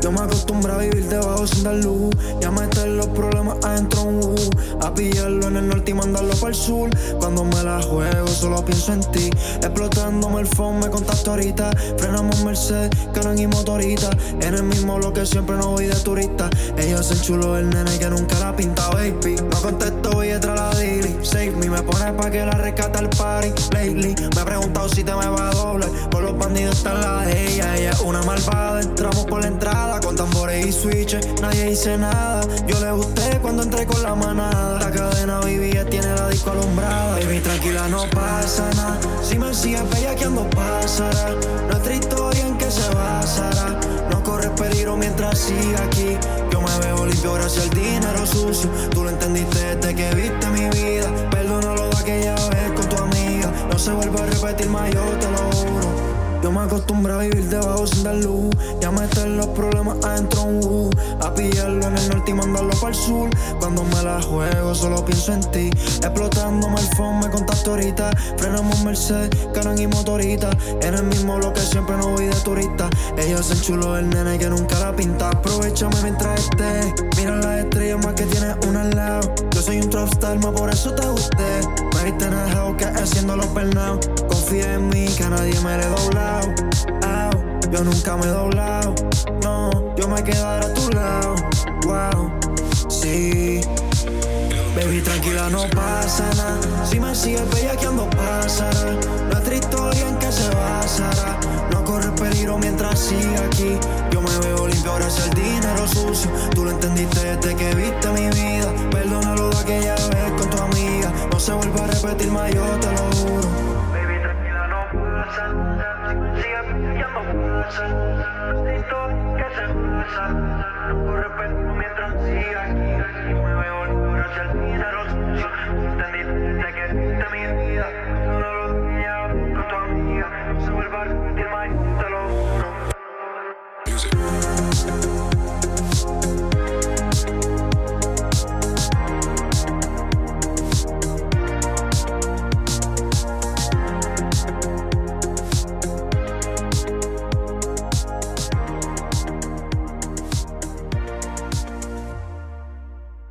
Yo me acostumbro a vivir debajo sin dar luz y a meter los problemas adentro a pillarlo en el norte y mandarlo para el sur. Cuando me la juego solo pienso en ti. Explotándome el phone, me contacto ahorita. Frenamos Mercedes, Canon y motorita. En el mismo bloque siempre no voy de turista. Ella es el chulo del nene que nunca la pinta, baby. No contesto, voy detrás la daily. Save me, me pone pa' que la rescata el party. Lately, me he preguntado si te me va a doblar. Por los bandidos está la de ella. Ella es una malvada, entramos por la entrada con tambores y switches, nadie dice nada. Yo le gusté cuando entré con la manada. La cadena vivía, tiene la disco alumbrada. Baby, tranquila, no pasa nada. Si me sigues bellaqueando pasará. Nuestra historia en que se basará. No corres peligro mientras siga aquí. Yo me veo limpio gracias al dinero sucio. Tú lo entendiste desde que viste mi vida. Perdónalo de aquella vez con tu amiga. No se vuelve a repetir más, yo te lo juro. Yo me acostumbro a vivir debajo sin dar luz y a meter los problemas adentro a pillarlo en el norte y mandarlo para el sur. Cuando me la juego solo pienso en ti. Explotándome el phone, me contacto ahorita. Frenamos Mercedes, Canon y motorita. En el mismo bloque siempre no voy de turista. Ella es el chulo del nene que nunca la pinta. Aprovechame mientras estés. Mira las estrellas más que tienes una al lado. Yo soy un trapstar, más por eso te gusté. Me viste en el house que haciendo los burnout. Confía en mí que a nadie me le he doblado. Yo nunca me he doblado. No, yo me quedaré a tu lado. Wow, sí. Baby, tranquila, no pasa nada. Si me sigues bellaqueando pasará. Nuestra historia en que se basará. No corres peligro mientras siga aquí. Yo me veo limpio gracias al dinero sucio. Tú lo entendiste desde que viste mi vida. Perdónalo de aquella vez con tu amiga. No se vuelve a repetir más, yo te lo juro. Baby, tranquila, no pasa nada. Si me sigues bellaqueando pasará. Nuestra historia que se basa. No corres peligro mientras siga aquí. Yo me veo limpio gracias al dinero sucio. Tú lo entendiste